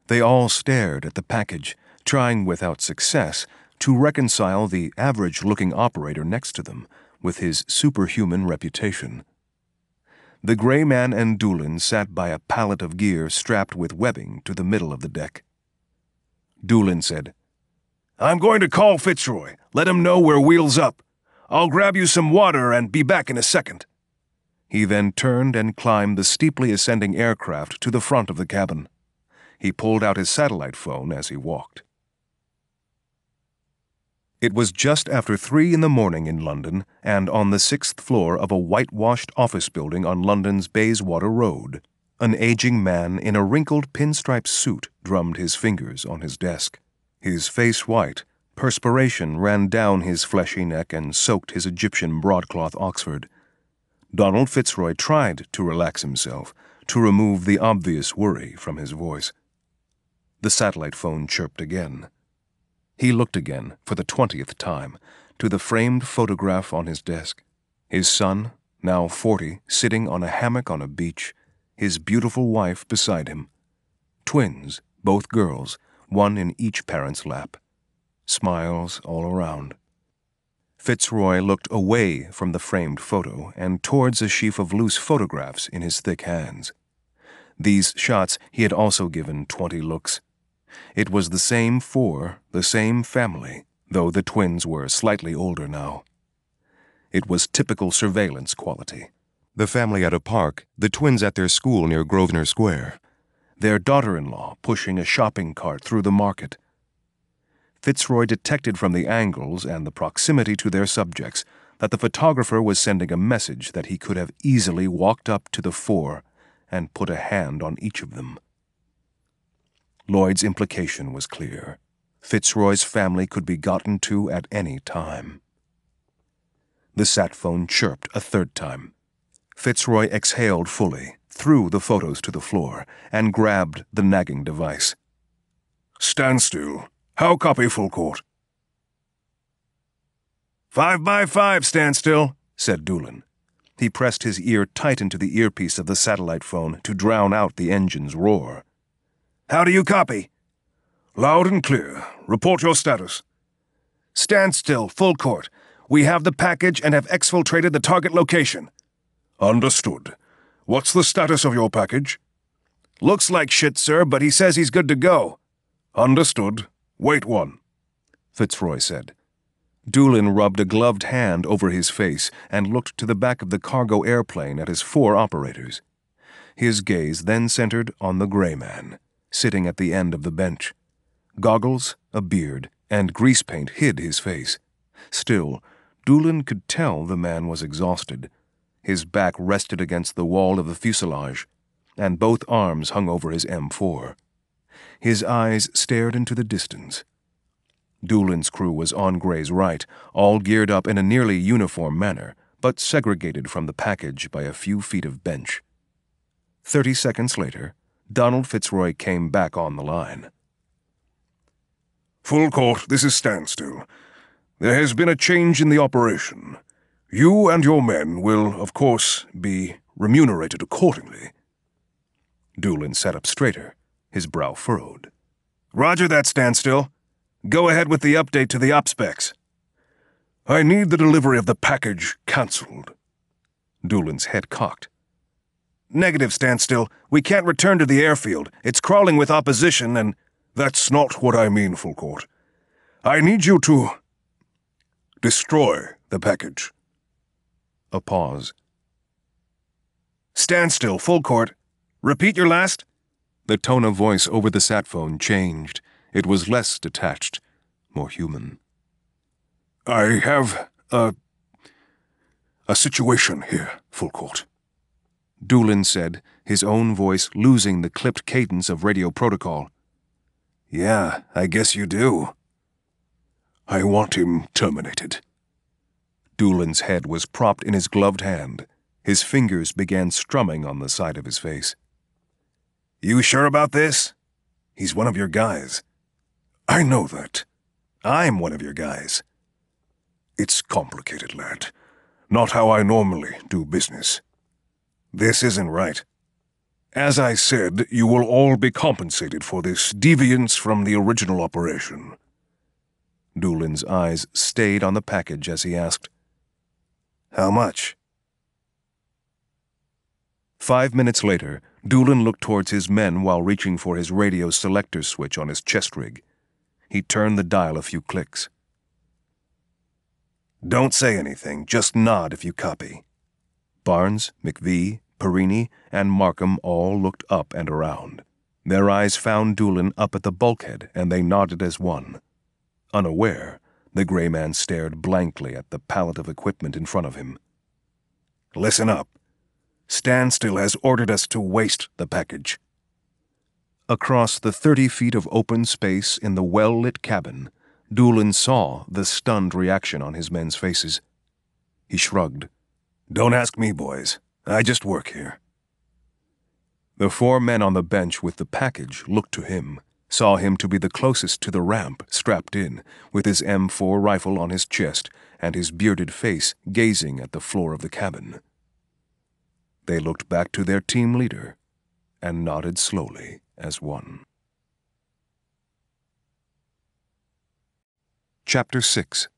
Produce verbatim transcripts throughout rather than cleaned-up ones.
They all stared at the package, trying without success to reconcile the average-looking operator next to them with his superhuman reputation. The gray man and Doolin sat by a pallet of gear strapped with webbing to the middle of the deck. Doolin said, "I'm going to call Fitzroy. Let him know we're wheels up. I'll grab you some water and be back in a second." He then turned and climbed the steeply ascending aircraft to the front of the cabin. He pulled out his satellite phone as he walked. It was just after three in the morning in London and on the sixth floor of a whitewashed office building on London's Bayswater Road. An aging man in a wrinkled pinstripe suit drummed his fingers on his desk. His face white, perspiration ran down his fleshy neck and soaked his Egyptian broadcloth Oxford. Donald Fitzroy tried to relax himself, to remove the obvious worry from his voice. The satellite phone chirped again. He looked again, for the twentieth time, to the framed photograph on his desk. His son, now forty, sitting on a hammock on a beach, his beautiful wife beside him. Twins, both girls, one in each parent's lap. Smiles all around. Fitzroy looked away from the framed photo and towards a sheaf of loose photographs in his thick hands. These shots he had also given twenty looks. It was the same four, the same family, though the twins were slightly older now. It was typical surveillance quality. The family at a park, the twins at their school near Grosvenor Square, their daughter-in-law pushing a shopping cart through the market. Fitzroy detected from the angles and the proximity to their subjects that the photographer was sending a message that he could have easily walked up to the four and put a hand on each of them. Lloyd's implication was clear. Fitzroy's family could be gotten to at any time. The sat phone chirped a third time. Fitzroy exhaled fully, threw the photos to the floor, and grabbed the nagging device. "Stand still. How copy, full court?" Five by five, stand still, said Doolin. He pressed his ear tight into the earpiece of the satellite phone to drown out the engine's roar. "How do you copy?" "Loud and clear. Report your status." "Stand still, full court. We have the package and have exfiltrated the target location." "Understood. What's the status of your package?" "Looks like shit, sir, but he says he's good to go." "Understood. Wait one," Fitzroy said. Doolin rubbed a gloved hand over his face and looked to the back of the cargo airplane at his four operators. His gaze then centered on the gray man, sitting at the end of the bench. Goggles, a beard, and grease paint hid his face. Still, Doolin could tell the man was exhausted. His back rested against the wall of the fuselage, and both arms hung over his M four. His eyes stared into the distance. Doolin's crew was on Gray's right, all geared up in a nearly uniform manner, but segregated from the package by a few feet of bench. Thirty seconds later, Donald Fitzroy came back on the line. "Full court, this is Standstill. There has been a change in the operation. You and your men will, of course, be remunerated accordingly." Doolin sat up straighter, his brow furrowed. "Roger that, Standstill. Go ahead with the update to the op specs." "I need the delivery of the package cancelled." Doolin's head cocked. "Negative, Standstill. We can't return to the airfield. It's crawling with opposition and—" "That's not what I mean, full court. I need you to destroy the package." A pause. "Standstill, full court. Repeat your last?" The tone of voice over the sat phone changed. It was less detached, more human. "I have a... a situation here, full court," Doolin said, his own voice losing the clipped cadence of radio protocol. "Yeah, I guess you do." "I want him terminated." Doolin's head was propped in his gloved hand. His fingers began strumming on the side of his face. "You sure about this? He's one of your guys." "I know that." "I'm one of your guys." "It's complicated, lad. Not how I normally do business." "This isn't right." As I said, you will all be compensated for this deviance from the original operation. Doolin's eyes stayed on the package as he asked, How much? Five minutes later, Doolin looked towards his men while reaching for his radio selector switch on his chest rig. He turned the dial a few clicks. Don't say anything, just nod if you copy. Barnes, McVee, Perini, and Markham all looked up and around. Their eyes found Doolin up at the bulkhead, and they nodded as one. Unaware, the gray man stared blankly at the pallet of equipment in front of him. Listen up. Standstill has ordered us to waste the package. Across the thirty feet of open space in the well-lit cabin, Doolin saw the stunned reaction on his men's faces. He shrugged. Don't ask me, boys. I just work here. The four men on the bench with the package looked to him, saw him to be the closest to the ramp, strapped in, with his M four rifle on his chest and his bearded face gazing at the floor of the cabin. They looked back to their team leader and nodded slowly as one. Chapter six.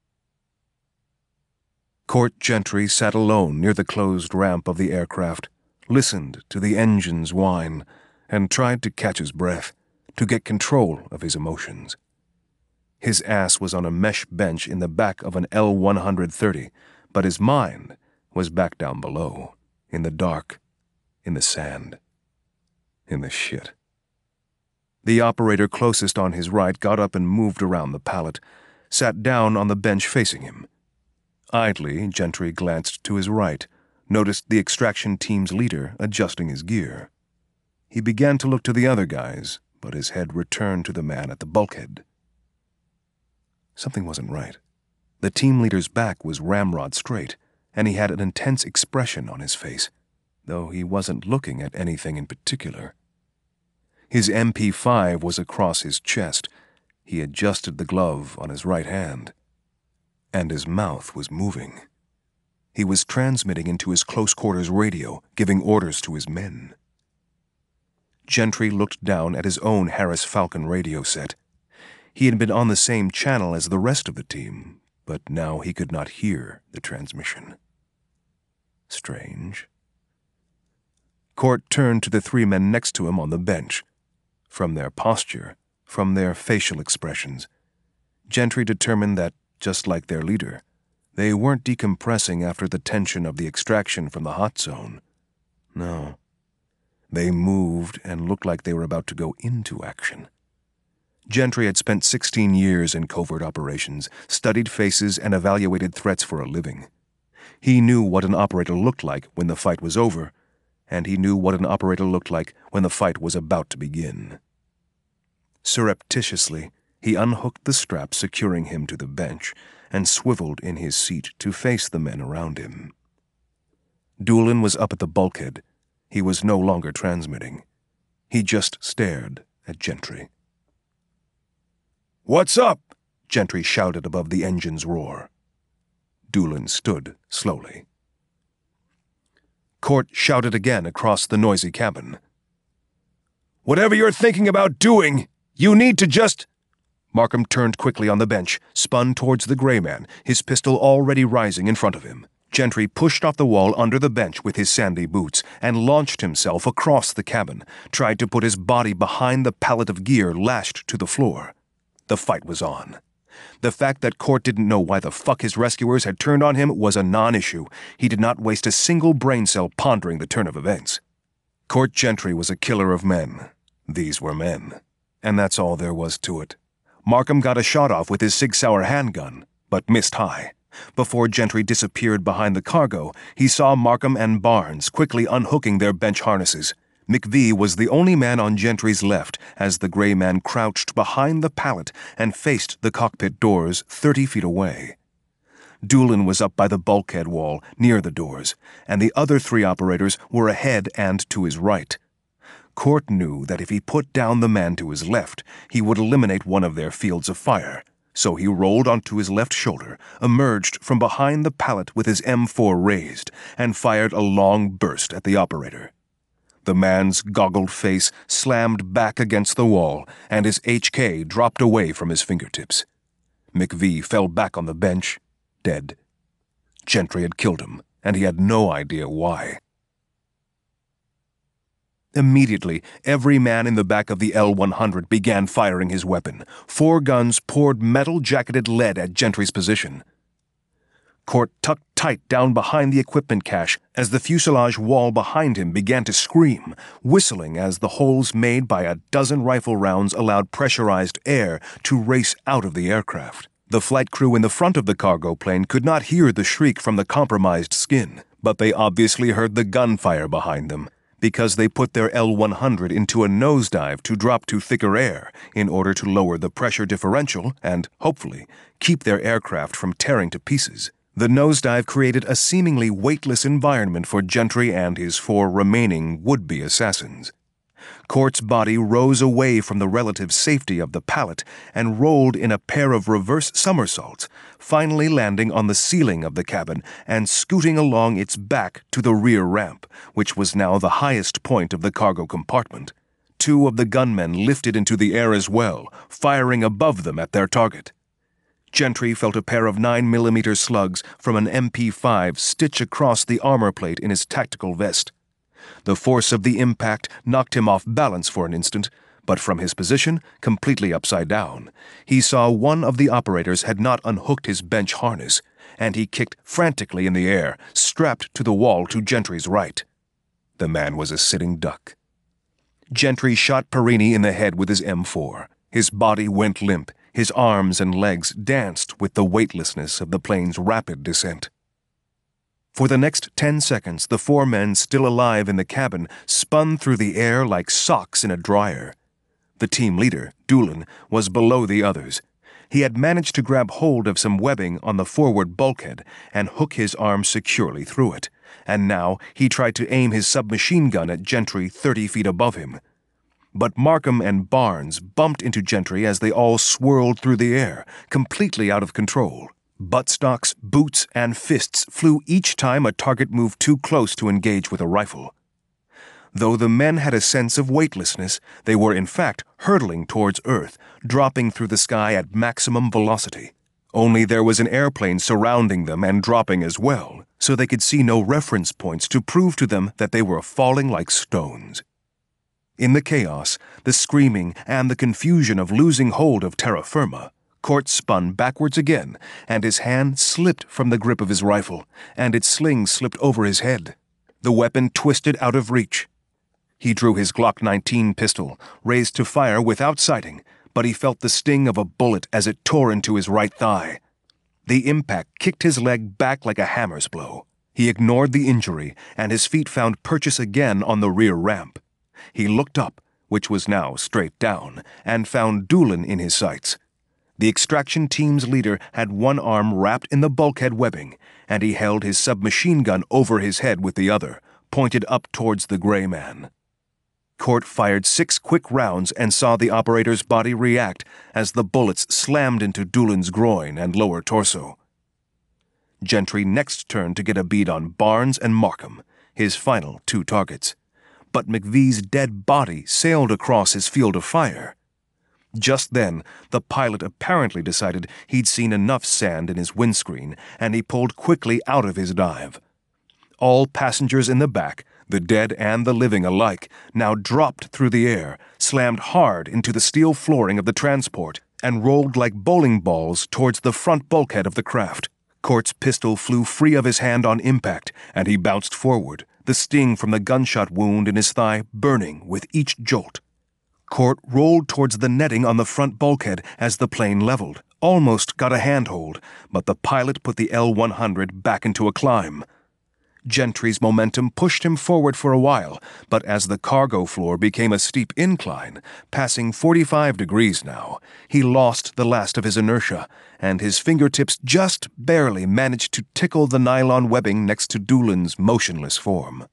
Court Gentry sat alone near the closed ramp of the aircraft, listened to the engines whine, and tried to catch his breath, to get control of his emotions. His ass was on a mesh bench in the back of an L one thirty, but his mind was back down below, in the dark, in the sand, in the shit. The operator closest on his right got up and moved around the pallet, sat down on the bench facing him. Idly, Gentry glanced to his right, noticed the extraction team's leader adjusting his gear. He began to look to the other guys, but his head returned to the man at the bulkhead. Something wasn't right. The team leader's back was ramrod straight, and he had an intense expression on his face, though he wasn't looking at anything in particular. His M P five was across his chest. He adjusted the glove on his right hand. And his mouth was moving. He was transmitting into his close-quarters radio, giving orders to his men. Gentry looked down at his own Harris Falcon radio set. He had been on the same channel as the rest of the team, but now he could not hear the transmission. Strange. Court turned to the three men next to him on the bench. From their posture, from their facial expressions, Gentry determined that, just like their leader, they weren't decompressing after the tension of the extraction from the hot zone. No. They moved and looked like they were about to go into action. Gentry had spent sixteen years in covert operations, studied faces, and evaluated threats for a living. He knew what an operator looked like when the fight was over, and he knew what an operator looked like when the fight was about to begin. Surreptitiously, he unhooked the strap securing him to the bench and swiveled in his seat to face the men around him. Doolin was up at the bulkhead. He was no longer transmitting. He just stared at Gentry. What's up? Gentry shouted above the engine's roar. Doolin stood slowly. Court shouted again across the noisy cabin. Whatever you're thinking about doing, you need to just... Markham turned quickly on the bench, spun towards the gray man, his pistol already rising in front of him. Gentry pushed off the wall under the bench with his sandy boots and launched himself across the cabin, tried to put his body behind the pallet of gear lashed to the floor. The fight was on. The fact that Court didn't know why the fuck his rescuers had turned on him was a non-issue. He did not waste a single brain cell pondering the turn of events. Court Gentry was a killer of men. These were men. And that's all there was to it. Markham got a shot off with his Sig Sauer handgun, but missed high. Before Gentry disappeared behind the cargo, he saw Markham and Barnes quickly unhooking their bench harnesses. McVee was the only man on Gentry's left as the gray man crouched behind the pallet and faced the cockpit doors thirty feet away. Doolin was up by the bulkhead wall near the doors, and the other three operators were ahead and to his right. Court knew that if he put down the man to his left, he would eliminate one of their fields of fire, so he rolled onto his left shoulder, emerged from behind the pallet with his M four raised, and fired a long burst at the operator. The man's goggled face slammed back against the wall, and his H K dropped away from his fingertips. McVee fell back on the bench, dead. Gentry had killed him, and he had no idea why. Immediately, every man in the back of the L one hundred began firing his weapon. Four guns poured metal-jacketed lead at Gentry's position. Cort tucked tight down behind the equipment cache as the fuselage wall behind him began to scream, whistling as the holes made by a dozen rifle rounds allowed pressurized air to race out of the aircraft. The flight crew in the front of the cargo plane could not hear the shriek from the compromised skin, but they obviously heard the gunfire behind them, because they put their L one hundred into a nosedive to drop to thicker air in order to lower the pressure differential and, hopefully, keep their aircraft from tearing to pieces. The nosedive created a seemingly weightless environment for Gentry and his four remaining would-be assassins. Cort's body rose away from the relative safety of the pallet and rolled in a pair of reverse somersaults, finally landing on the ceiling of the cabin and scooting along its back to the rear ramp, which was now the highest point of the cargo compartment. Two of the gunmen lifted into the air as well, firing above them at their target. Gentry felt a pair of nine millimeter slugs from an M P five stitch across the armor plate in his tactical vest. The force of the impact knocked him off balance for an instant, but from his position, completely upside down, he saw one of the operators had not unhooked his bench harness, and he kicked frantically in the air, strapped to the wall to Gentry's right. The man was a sitting duck. Gentry shot Perini in the head with his M four. His body went limp, his arms and legs danced with the weightlessness of the plane's rapid descent. For the next ten seconds, the four men still alive in the cabin spun through the air like socks in a dryer. The team leader, Doolin, was below the others. He had managed to grab hold of some webbing on the forward bulkhead and hook his arm securely through it, and now he tried to aim his submachine gun at Gentry thirty feet above him. But Markham and Barnes bumped into Gentry as they all swirled through the air, completely out of control. Buttstocks, boots, and fists flew each time a target moved too close to engage with a rifle. Though the men had a sense of weightlessness, they were in fact hurtling towards Earth, dropping through the sky at maximum velocity. Only there was an airplane surrounding them and dropping as well, so they could see no reference points to prove to them that they were falling like stones. In the chaos, the screaming, and the confusion of losing hold of terra firma, Cort spun backwards again, and his hand slipped from the grip of his rifle, and its sling slipped over his head. The weapon twisted out of reach. He drew his Glock nineteen pistol, raised to fire without sighting, but he felt the sting of a bullet as it tore into his right thigh. The impact kicked his leg back like a hammer's blow. He ignored the injury, and his feet found purchase again on the rear ramp. He looked up, which was now straight down, and found Doolin in his sights. The extraction team's leader had one arm wrapped in the bulkhead webbing, and he held his submachine gun over his head with the other, pointed up towards the gray man. Cort fired six quick rounds and saw the operator's body react as the bullets slammed into Doolin's groin and lower torso. Gentry next turned to get a bead on Barnes and Markham, his final two targets. But McVee's dead body sailed across his field of fire. Just then, the pilot apparently decided he'd seen enough sand in his windscreen, and he pulled quickly out of his dive. All passengers in the back, the dead and the living alike, now dropped through the air, slammed hard into the steel flooring of the transport, and rolled like bowling balls towards the front bulkhead of the craft. Cort's pistol flew free of his hand on impact, and he bounced forward, the sting from the gunshot wound in his thigh burning with each jolt. Cort rolled towards the netting on the front bulkhead as the plane leveled, almost got a handhold, but the pilot put the L one hundred back into a climb. Gentry's momentum pushed him forward for a while, but as the cargo floor became a steep incline, passing forty-five degrees now, he lost the last of his inertia, and his fingertips just barely managed to tickle the nylon webbing next to Doolin's motionless form.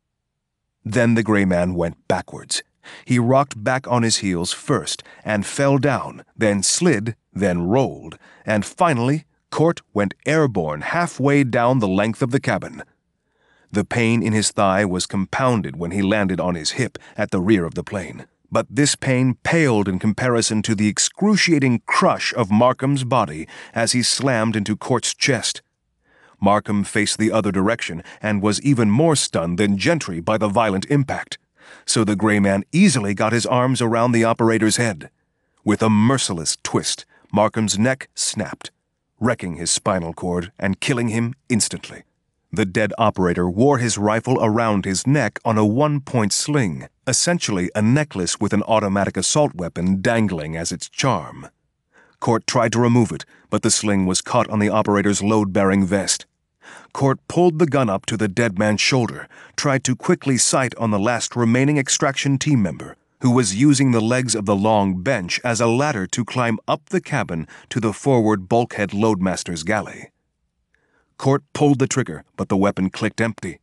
Then the gray man went backwards. He rocked back on his heels first and fell down, then slid, then rolled, and finally Cort went airborne halfway down the length of the cabin. The pain in his thigh was compounded when he landed on his hip at the rear of the plane, but this pain paled in comparison to the excruciating crush of Markham's body as he slammed into Court's chest. Markham faced the other direction and was even more stunned than Gentry by the violent impact, so the gray man easily got his arms around the operator's head. With a merciless twist, Markham's neck snapped, wrecking his spinal cord and killing him instantly. The dead operator wore his rifle around his neck on a one-point sling, essentially a necklace with an automatic assault weapon dangling as its charm. Court tried to remove it, but the sling was caught on the operator's load-bearing vest. Court pulled the gun up to the dead man's shoulder, tried to quickly sight on the last remaining extraction team member, who was using the legs of the long bench as a ladder to climb up the cabin to the forward bulkhead loadmaster's galley. Court pulled the trigger, but the weapon clicked empty.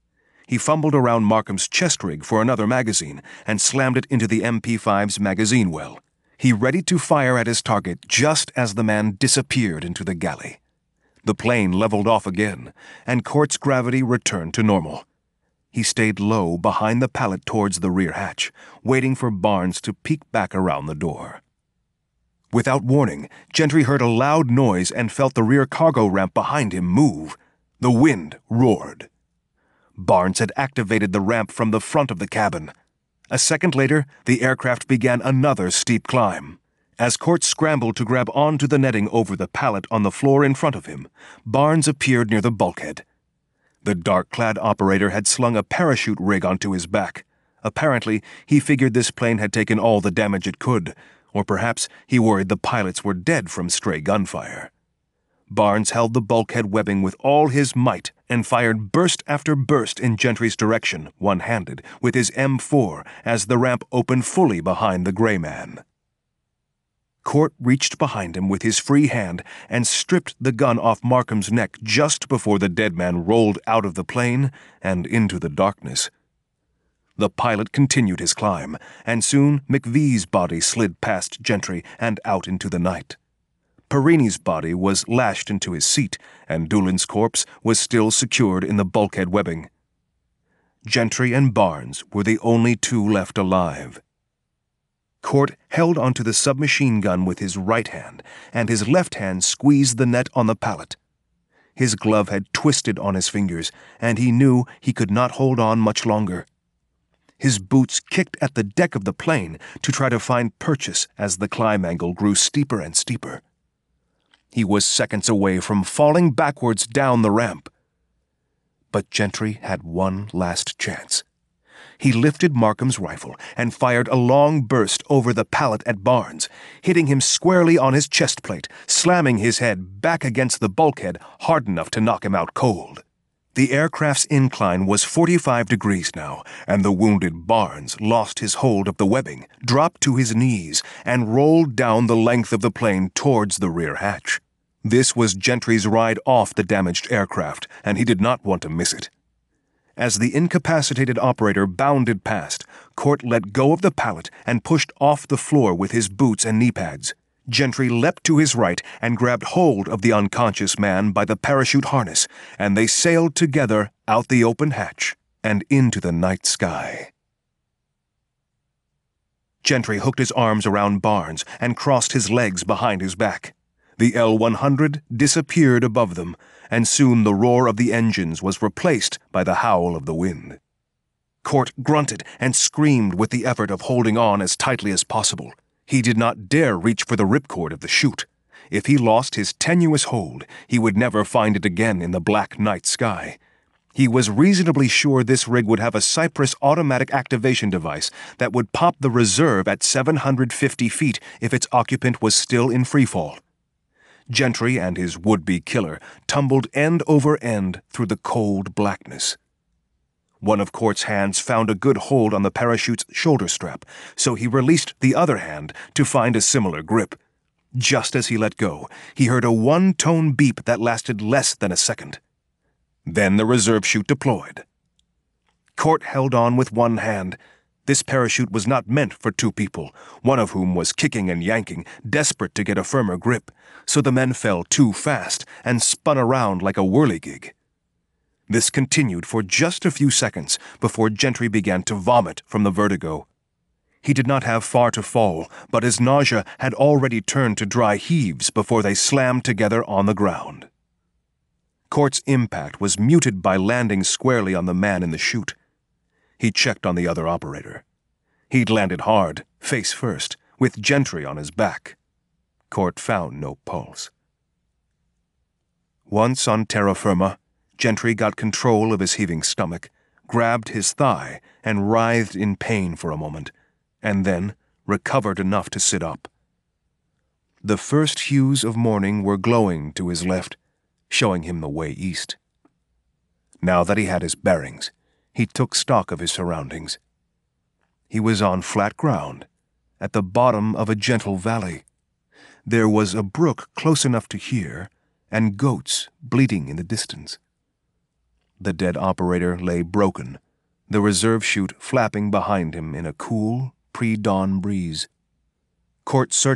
He fumbled around Markham's chest rig for another magazine and slammed it into the M P five's magazine well. He readied to fire at his target just as the man disappeared into the galley. The plane leveled off again, and Court's gravity returned to normal. He stayed low behind the pallet towards the rear hatch, waiting for Barnes to peek back around the door. Without warning, Gentry heard a loud noise and felt the rear cargo ramp behind him move. The wind roared. Barnes had activated the ramp from the front of the cabin. A second later, the aircraft began another steep climb. As Court scrambled to grab onto the netting over the pallet on the floor in front of him, Barnes appeared near the bulkhead. The dark-clad operator had slung a parachute rig onto his back. Apparently, he figured this plane had taken all the damage it could, or perhaps he worried the pilots were dead from stray gunfire. Barnes held the bulkhead webbing with all his might and fired burst after burst in Gentry's direction, one-handed, with his M four as the ramp opened fully behind the gray man. Court reached behind him with his free hand and stripped the gun off Markham's neck just before the dead man rolled out of the plane and into the darkness. The pilot continued his climb, and soon McVee's body slid past Gentry and out into the night. Perini's body was lashed into his seat, and Doolin's corpse was still secured in the bulkhead webbing. Gentry and Barnes were the only two left alive. Court held onto the submachine gun with his right hand, and his left hand squeezed the net on the pallet. His glove had twisted on his fingers, and he knew he could not hold on much longer. His boots kicked at the deck of the plane to try to find purchase as the climb angle grew steeper and steeper. He was seconds away from falling backwards down the ramp. But Gentry had one last chance. He lifted Markham's rifle and fired a long burst over the pallet at Barnes, hitting him squarely on his chest plate, slamming his head back against the bulkhead hard enough to knock him out cold. The aircraft's incline was forty-five degrees now, and the wounded Barnes lost his hold of the webbing, dropped to his knees, and rolled down the length of the plane towards the rear hatch. This was Gentry's ride off the damaged aircraft, and he did not want to miss it. As the incapacitated operator bounded past, Court let go of the pallet and pushed off the floor with his boots and knee pads. Gentry leapt to his right and grabbed hold of the unconscious man by the parachute harness, and they sailed together out the open hatch and into the night sky. Gentry hooked his arms around Barnes and crossed his legs behind his back. The L one hundred disappeared above them, and soon the roar of the engines was replaced by the howl of the wind. Court grunted and screamed with the effort of holding on as tightly as possible. He did not dare reach for the ripcord of the chute. If he lost his tenuous hold, he would never find it again in the black night sky. He was reasonably sure this rig would have a Cypress automatic activation device that would pop the reserve at seven hundred fifty feet if its occupant was still in freefall. Gentry and his would-be killer tumbled end over end through the cold blackness. One of Court's hands found a good hold on the parachute's shoulder strap, so he released the other hand to find a similar grip. Just as he let go, he heard a one-tone beep that lasted less than a second. Then the reserve chute deployed. Court held on with one hand. This parachute was not meant for two people, one of whom was kicking and yanking, desperate to get a firmer grip, so the men fell too fast and spun around like a whirligig. This continued for just a few seconds before Gentry began to vomit from the vertigo. He did not have far to fall, but his nausea had already turned to dry heaves before they slammed together on the ground. Court's impact was muted by landing squarely on the man in the chute. He checked on the other operator. He'd landed hard, face first, with Gentry on his back. Court found no pulse. Once on terra firma, Gentry got control of his heaving stomach, grabbed his thigh, and writhed in pain for a moment, and then recovered enough to sit up. The first hues of morning were glowing to his left, showing him the way east. Now that he had his bearings, he took stock of his surroundings. He was on flat ground, at the bottom of a gentle valley. There was a brook close enough to hear, and goats bleating in the distance. The dead operator lay broken, the reserve chute flapping behind him in a cool, pre-dawn breeze. Court searched